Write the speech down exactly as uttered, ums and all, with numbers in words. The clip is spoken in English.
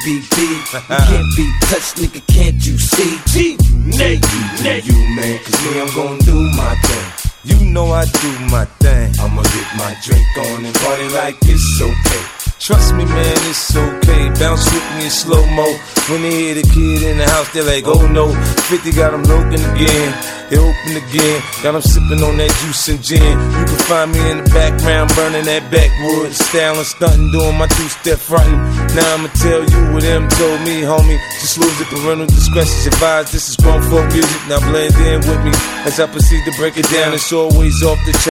V P. You can't be touched, nigga, can't you see? G, Nate, Nate, you man, cause me, I'm gon' do my thing. You know I do my thing. I'ma get my drink on and party like it's okay. Trust me, man, it's okay. Bounce with me in slow-mo. When they hear the kid in the house, they're like, oh no. fifty got them looking again. They open again. Got them sipping on that juice and gin. You can find me in the background, burning that backwood. Styling, stunting, doing my two-step fronting. Now I'ma tell you what them told me, homie. Just lose the parental discretion's advised. This is grown folk music. Now blend in with me as I proceed to break it down. It's always off the chain.